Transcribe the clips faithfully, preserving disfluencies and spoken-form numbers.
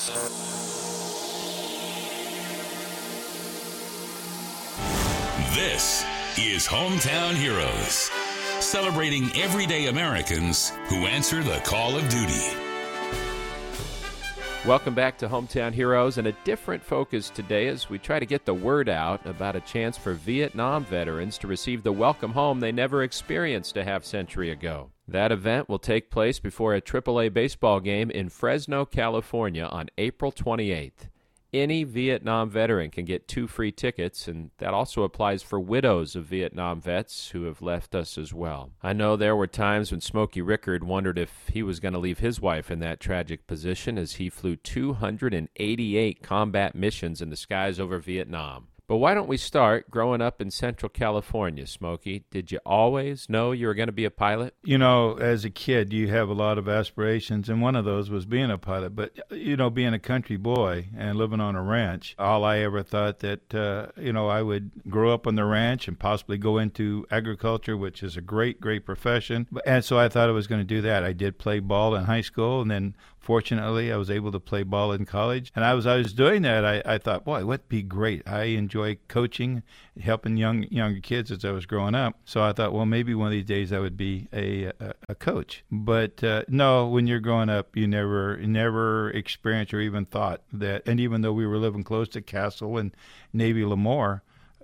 This is Hometown Heroes, celebrating everyday Americans who answer the call of duty. Welcome back to Hometown Heroes, and a different focus today as we try to get the word out about a chance for Vietnam veterans to receive the welcome home they never experienced a half-century ago. That event will take place before a triple A baseball game in Fresno, California on April twenty-eighth. Any Vietnam veteran can get two free tickets, and that also applies for widows of Vietnam vets who have left us as well. I know there were times when Smokey Rickard wondered if he was going to leave his wife in that tragic position as he flew two hundred eighty-eight combat missions in the skies over Vietnam. But why don't we start growing up in Central California, Smokey? Did you always know you were going to be a pilot? You know, as a kid, you have a lot of aspirations, and one of those was being a pilot. But, you know, being a country boy and living on a ranch, all I ever thought that, uh, you know, I would grow up on the ranch and possibly go into agriculture, which is a great, great profession. And so I thought I was going to do that. I did play ball in high school, and then fortunately, I was able to play ball in college. And I was I was doing that, I, I thought, boy, what'd be great. I enjoy coaching, helping young younger kids as I was growing up. So I thought, well, maybe one of these days I would be a a, a coach. But uh, no, when you're growing up, you never never experienced or even thought that. And even though we were living close to Castle and Navy Lemoore,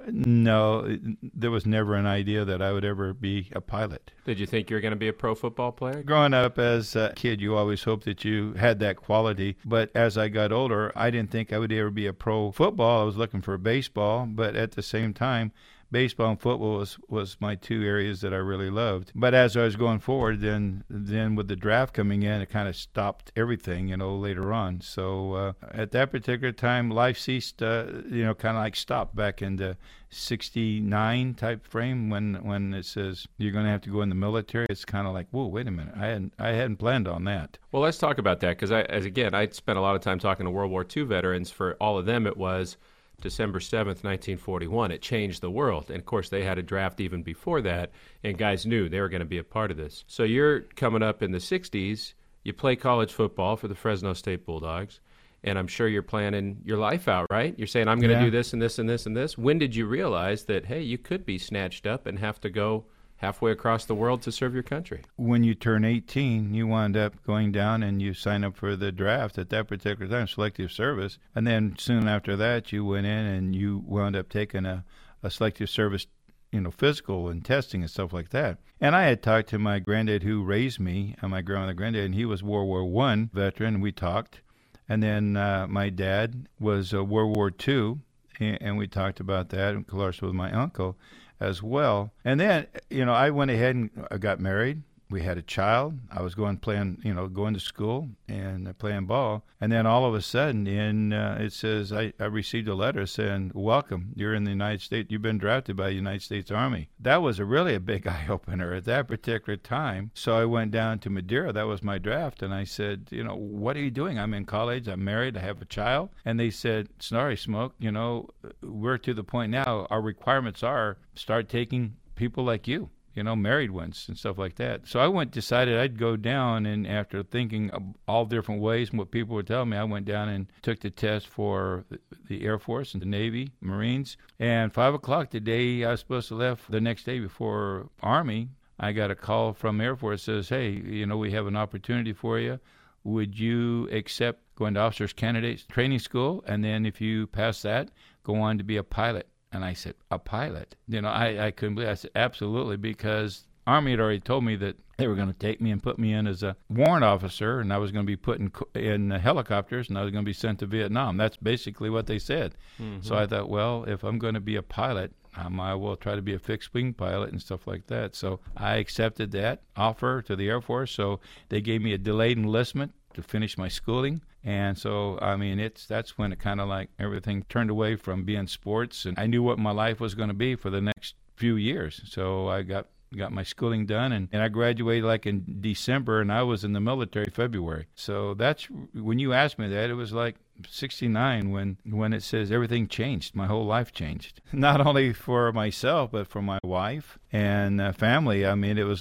no, there was never an idea that I would ever be a pilot. Did you think you were going to be a pro football player? Growing up as a kid, you always hoped that you had that quality. But as I got older, I didn't think I would ever be a pro football. I was looking for baseball, but at the same time, baseball and football was, was my two areas that I really loved. But as I was going forward, then then with the draft coming in, it kind of stopped everything, you know, later on. So uh, at that particular time, life ceased, uh, you know, kind of like stopped back in the sixty-nine type frame when when it says you're going to have to go in the military. It's kind of like, whoa, wait a minute. I hadn't, I hadn't planned on that. Well, let's talk about that because, I, as again, I spent a lot of time talking to World War Two veterans. For all of them, it was December seventh, nineteen forty-one. It changed the world. And, of course, they had a draft even before that, and guys knew they were going to be a part of this. So you're coming up in the sixties. You play college football for the Fresno State Bulldogs, and I'm sure you're planning your life out, right? You're saying, I'm going to Yeah. do this and this and this and this. When did you realize that, hey, you could be snatched up and have to go halfway across the world to serve your country? When you turn eighteen, you wind up going down and you sign up for the draft at that particular time, selective service. And then soon after that, you went in and you wound up taking a, a selective service, you know, physical and testing and stuff like that. And I had talked to my granddad who raised me, and my grandmother granddad, and he was World War One veteran, and we talked. And then uh, my dad was uh, World War Two, and, and we talked about that, of course, with my uncle as well. And then, you know, I went ahead and I got married. We had a child. I was going playing, you know, going to school and playing ball. And then all of a sudden, in uh, it says I, I received a letter saying, "Welcome, you're in the United States. You've been drafted by the United States Army." That was a really a big eye opener at that particular time. So I went down to Madeira. That was my draft, and I said, "You know, what are you doing? I'm in college. I'm married. I have a child." And they said, "Sorry, Smoke. You know, we're to the point now. Our requirements are start taking people like you." You know, married ones and stuff like that. So I went, decided I'd go down, and after thinking of all different ways and what people were telling me, I went down and took the test for the Air Force and the Navy, Marines. And five o'clock the day I was supposed to left, the next day before Army, I got a call from Air Force that says, "Hey, you know, we have an opportunity for you. Would you accept going to Officers Candidates Training School? And then if you pass that, go on to be a pilot." And I said, "A pilot?" You know, I, I couldn't believe it. I said, "Absolutely," because Army had already told me that they were going to take me and put me in as a warrant officer, and I was going to be put in, in helicopters, and I was going to be sent to Vietnam. That's basically what they said. Mm-hmm. So I thought, well, if I'm going to be a pilot, I might well try to be a fixed-wing pilot and stuff like that. So I accepted that offer to the Air Force. So they gave me a delayed enlistment to finish my schooling. And so, I mean, it's that's when it kind of like everything turned away from being sports. And I knew what my life was going to be for the next few years. So I got got my schooling done, and, and I graduated like in December, and I was in the military February. So that's, when you asked me that, it was like sixty-nine when, when it says everything changed. My whole life changed. Not only for myself, but for my wife and uh, family. I mean, it was like,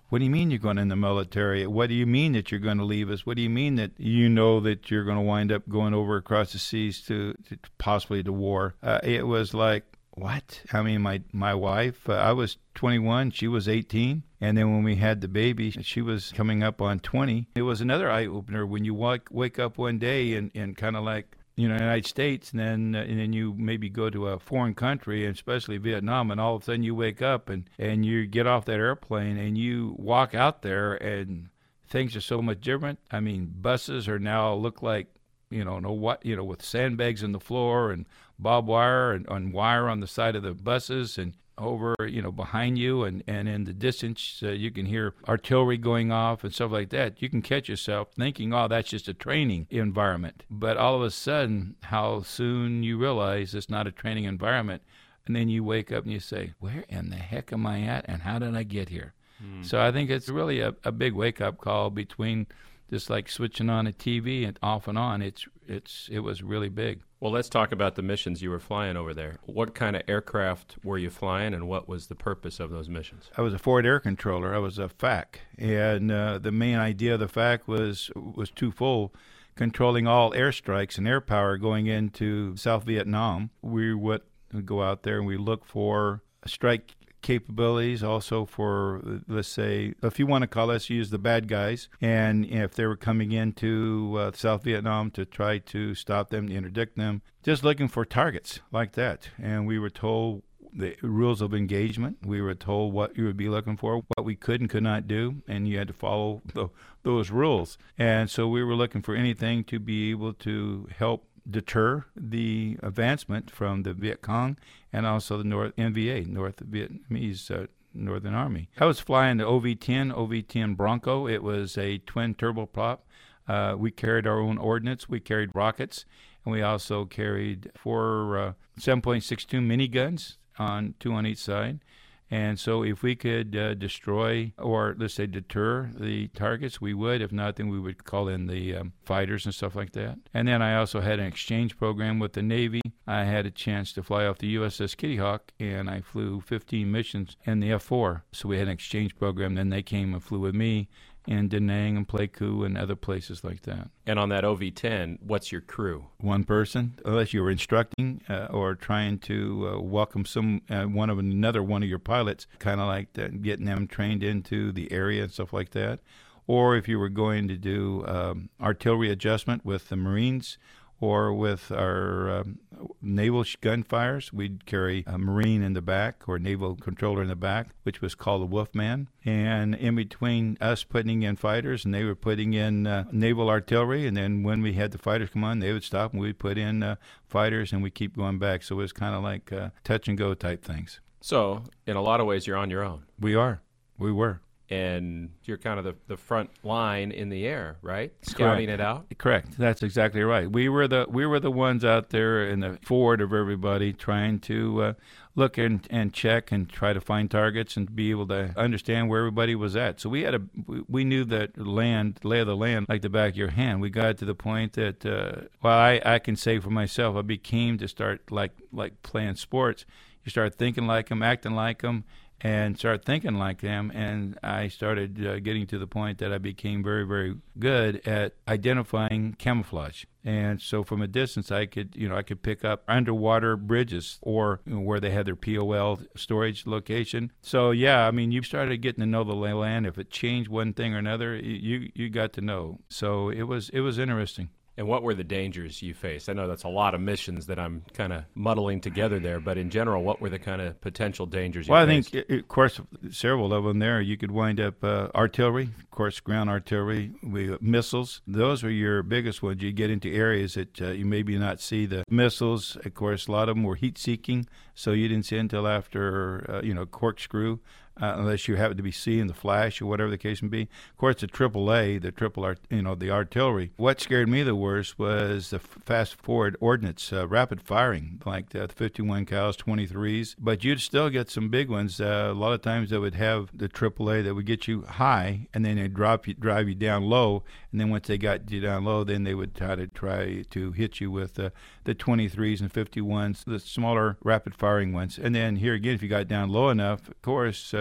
What do you mean you're going in the military? What do you mean that you're going to leave us? What do you mean that you know that you're going to wind up going over across the seas to, to possibly to war? Uh, it was like, what? I mean, my my wife, uh, I was twenty-one, she was eighteen, and then when we had the baby, she was coming up on twenty. It was another eye-opener when you wake, wake up one day and, and kind of like, you know, United States, and then uh, and then you maybe go to a foreign country, and especially Vietnam, and all of a sudden you wake up and, and you get off that airplane and you walk out there and things are so much different. I mean, buses are now look like, you know, no what, you know, with sandbags on the floor and barbed wire and on wire on the side of the buses and over, you know, behind you, and, and in the distance uh, you can hear artillery going off and stuff like that. You can catch yourself thinking, oh, that's just a training environment. But all of a sudden, how soon you realize it's not a training environment, and then you wake up and you say, where in the heck am I at, and how did I get here? Hmm. So I think it's really a, a big wake-up call between just like switching on a T V and off and on. It's it's it was really big. Well, let's talk about the missions you were flying over there. What kind of aircraft were you flying, and what was the purpose of those missions? I was a forward air controller. I was a F A C, and uh, the main idea of the F A C was was twofold: controlling all airstrikes and air power going into South Vietnam. We would go out there and we look for strike capabilities, also for, let's say, if you want to call us, use the bad guys, and if they were coming into uh, South Vietnam to try to stop them, to interdict them, just looking for targets like that. And we were told the rules of engagement. We were told what you would be looking for, what we could and could not do, and you had to follow the, those rules. And so we were looking for anything to be able to help deter the advancement from the Viet Cong and also the North N V A, North Vietnamese uh, Northern Army. I was flying the O V ten, O V ten Bronco. It was a twin turboprop. Uh, we carried our own ordnance. We carried rockets, and we also carried four uh, seven point six two miniguns, on two on each side. And so if we could uh, destroy or, let's say, deter the targets, we would. If not, then we would call in the um, fighters and stuff like that. And then I also had an exchange program with the Navy. I had a chance to fly off the U S S Kitty Hawk, and I flew fifteen missions in the F four. So we had an exchange program. Then they came and flew with me in Da Nang and Pleiku and other places like that. And on that O V ten, what's your crew? One person, unless you were instructing uh, or trying to uh, welcome some uh, one of another one of your pilots, kind of like that, getting them trained into the area and stuff like that. Or if you were going to do um, artillery adjustment with the Marines, or with our um, naval gunfires, we'd carry a Marine in the back or naval controller in the back, which was called the Wolfman. And in between us putting in fighters, and they were putting in uh, naval artillery, and then when we had the fighters come on, they would stop and we'd put in uh, fighters, and we'd keep going back. So it was kind of like uh, touch and go type things. So in a lot of ways, you're on your own. We are. We were. And you're kind of the, the front line in the air, right? Scouting Correct. it out? Correct. That's exactly right. We were the we were the ones out there in the forward of everybody trying to uh, look and, and check and try to find targets and be able to understand where everybody was at. So we had a we, we knew that land, lay of the land like the back of your hand. We got to the point that, uh, well, I, I can say for myself, I became to start like like playing sports. You start thinking like them, acting like them, and start thinking like them, and I started uh, getting to the point that I became very, very good at identifying camouflage. And so from a distance, I could, you know, I could pick up underwater bridges or you know, where they had their P O L storage location. So yeah, I mean, you started getting to know the lay of the land. If it changed one thing or another, you you got to know. So it was it was interesting. And what were the dangers you faced? I know that's a lot of missions that I'm kind of muddling together there, but in general, what were the kind of potential dangers you well, faced? Well, I think, of course, several of them there. You could wind up uh, artillery, of course, ground artillery, we, missiles. Those were your biggest ones. You get into areas that uh, you maybe not see the missiles. Of course, a lot of them were heat-seeking, so you didn't see until after, uh, you know, corkscrew. Uh, unless you happen to be seeing the flash or whatever the case may be. Of course, the triple A, the triple, art, you know, the artillery. What scared me the worst was the fast-forward ordnance, uh, rapid firing, like the fifty-one cals, twenty-threes. But you'd still get some big ones. Uh, a lot of times they would have the triple A that would get you high, and then they'd drop you, drive you down low. And then once they got you down low, then they would try to try to hit you with uh, the twenty-threes and fifty-ones, the smaller rapid-firing ones. And then here again, if you got down low enough, of course, uh,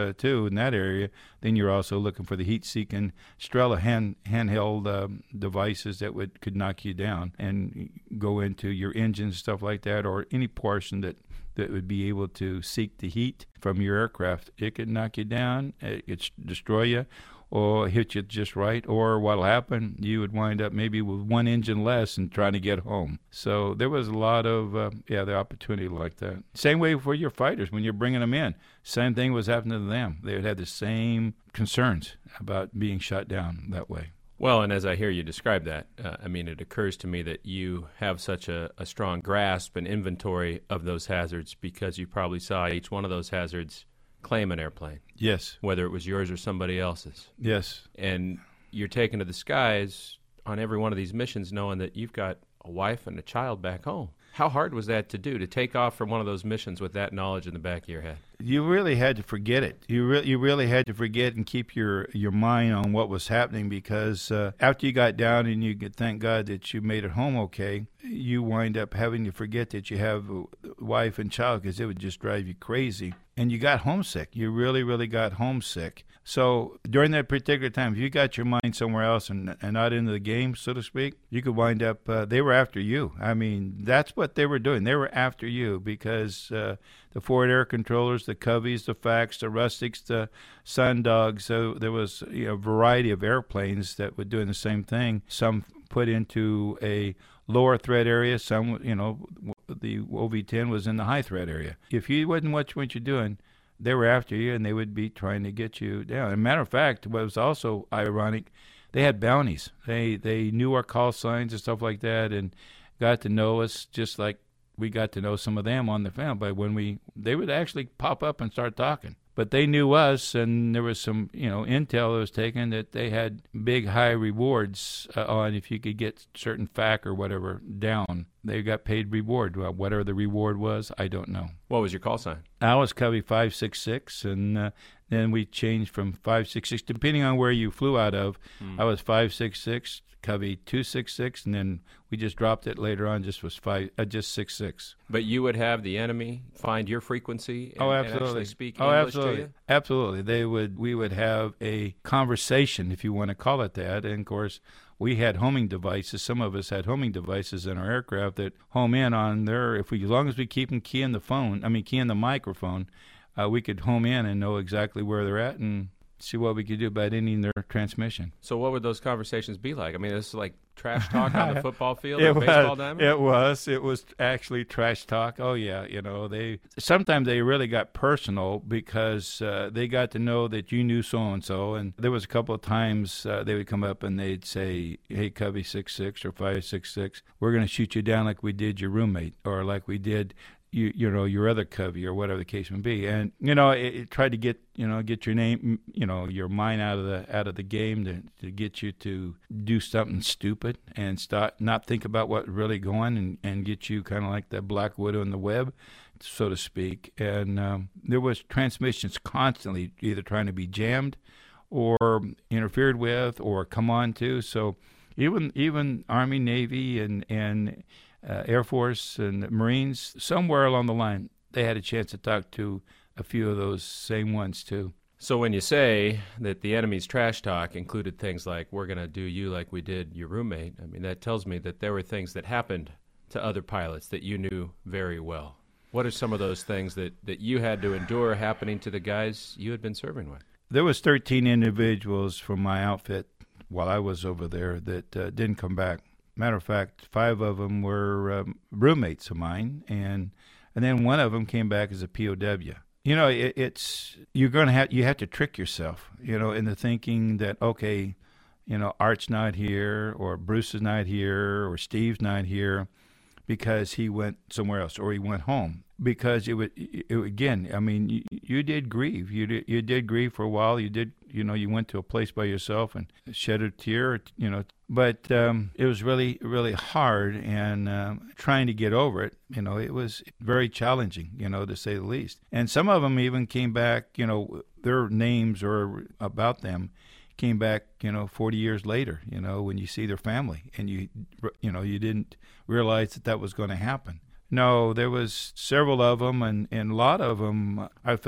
uh, too in that area, then you're also looking for the heat-seeking Strela hand, handheld um, devices that would could knock you down and go into your engines, stuff like that, or any portion that, that would be able to seek the heat from your aircraft. It could knock you down, it could destroy you, or hit you just right, or what'll happen, you would wind up maybe with one engine less and trying to get home. So there was a lot of, uh, yeah, the opportunity like that. Same way for your fighters when you're bringing them in. Same thing was happening to them. They would have the same concerns about being shot down that way. Well, and as I hear you describe that, uh, I mean, it occurs to me that you have such a, a strong grasp and inventory of those hazards because you probably saw each one of those hazards claim an airplane. Yes. Whether it was yours or somebody else's. Yes. And you're taken to the skies on every one of these missions knowing that you've got a wife and a child back home. How hard was that to do, to take off from one of those missions with that knowledge in the back of your head? You really had to forget it. You, re- you really had to forget and keep your, your mind on what was happening because uh, after you got down and you could thank God that you made it home okay, you wind up having to forget that you have a wife and child because it would just drive you crazy. And you got homesick. You really, really got homesick. So during that particular time, if you got your mind somewhere else and, and not into the game, so to speak, you could wind up, uh, they were after you. I mean, that's what they were doing. They were after you because uh, the Forward Air Controllers, the Coveys, the Facts, the Rustics, the Sundogs, so there was you know, a variety of airplanes that were doing the same thing. Some put into a lower threat area, some, you know, the O V ten was in the high threat area. If you wasn't watching what you're doing, they were after you, and they would be trying to get you down. As a matter of fact, what was also ironic, they had bounties. They they knew our call signs and stuff like that, and got to know us just like we got to know some of them on the fan. But when we, they would actually pop up and start talking. But they knew us, and there was some, you know, intel that was taken that they had big, high rewards uh, on if you could get certain F A C or whatever down. They got paid reward. Well, whatever the reward was, I don't know. What was your call sign? I was Covey five six six, and uh, then we changed from five six six, depending on where you flew out of. Mm. I was five six six, Covey two six six, and then we just dropped it later on, just was five, uh, just six six. But you would have the enemy find your frequency and, oh, absolutely. and actually speak oh, English absolutely. to you? Absolutely. They would. We would have a conversation, if you want to call it that. And, of course, we had homing devices. Some of us had homing devices in our aircraft that home in on their, if we, as long as we keep them keying the phone, I mean, keying the microphone, uh, we could home in and know exactly where they're at and see what we could do about ending their transmission. So what would those conversations be like? I mean, this is like trash talk on the football field it or was, baseball diamond? It was. It was actually trash talk. Oh, yeah. You know, they sometimes they really got personal because uh, they got to know that you knew so-and-so. And there was a couple of times uh, they would come up and they'd say, hey, Covey six six or five six six, we're going to shoot you down like we did your roommate or like we did You, you know, your other Covey or whatever the case may be, and you know, it, it tried to get you know get your name, you know, your mind out of the out of the game to, to get you to do something stupid and start not think about what's really going and, and get you kind of like that Black Widow in the web, so to speak. And um, there was transmissions constantly either trying to be jammed or interfered with or come on to. So even even Army, Navy, and and Uh, Air Force and Marines, somewhere along the line, they had a chance to talk to a few of those same ones, too. So when you say that the enemy's trash talk included things like, we're going to do you like we did your roommate, I mean, that tells me that there were things that happened to other pilots that you knew very well. What are some of those things that, that you had to endure happening to the guys you had been serving with? There was thirteen individuals from my outfit while I was over there that uh, didn't come back. Matter of fact, five of them were um, roommates of mine, and and then one of them came back as a P O W. You know, it, it's you're going to have you have to trick yourself, you know, into thinking that okay, you know, Art's not here, or Bruce is not here, or Steve's not here, because he went somewhere else or he went home. Because it would, it, again, I mean, you, you did grieve. You did, you did grieve for a while. You did, you know, you went to a place by yourself and shed a tear, you know. But um, it was really, really hard, and um, trying to get over it, you know, it was very challenging, you know, to say the least. And some of them even came back, you know, their names or about them came back, you know, forty years later, you know, when you see their family and you, you know, you didn't realize that that was going to happen. No, there was several of them, and, and a lot of them I felt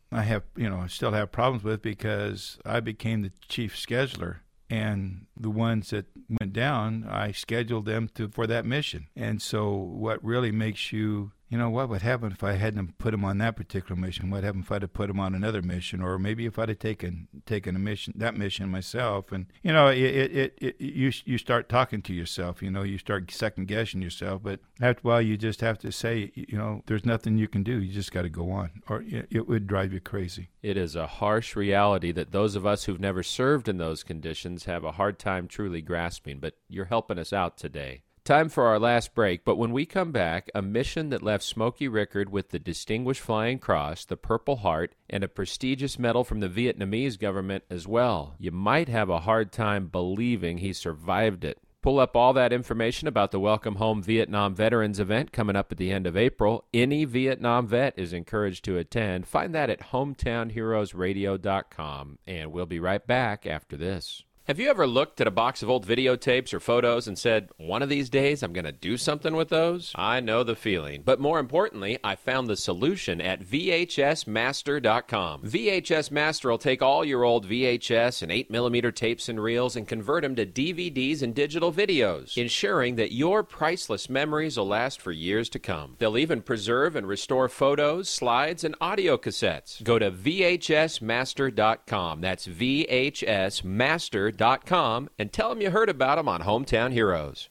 I have, you know, I still have problems with because I became the chief scheduler. And the ones that went down, I scheduled them to for that mission. And so what really makes you, you know, what would happen if I hadn't put them on that particular mission? What happened if I'd have put them on another mission? Or maybe if I'd have taken taken a mission, that mission myself? And, you know, it, it, it, it you you start talking to yourself, you know, you start second-guessing yourself. But after a while, you just have to say, you know, there's nothing you can do. You just got to go on, or it, it would drive you crazy. It is a harsh reality that those of us who've never served in those conditions have a hard time truly grasping, but you're helping us out today. Time for our last break, but when we come back, a mission that left Smokey Rickard with the Distinguished Flying Cross, the Purple Heart, and a prestigious medal from the Vietnamese government as well. You might have a hard time believing he survived it. Pull up all that information about the Welcome Home Vietnam Veterans event coming up at the end of April. Any Vietnam vet is encouraged to attend. Find that at hometown heroes radio dot com, and we'll be right back after this. Have you ever looked at a box of old videotapes or photos and said, one of these days I'm going to do something with those? I know the feeling. But more importantly, I found the solution at V H S master dot com. V H S Master will take all your old V H S and eight millimeter tapes and reels and convert them to D V Ds and digital videos, ensuring that your priceless memories will last for years to come. They'll even preserve and restore photos, slides, and audio cassettes. Go to V H S master dot com. That's V H S master dot com. Dot com and tell them you heard about them on Hometown Heroes.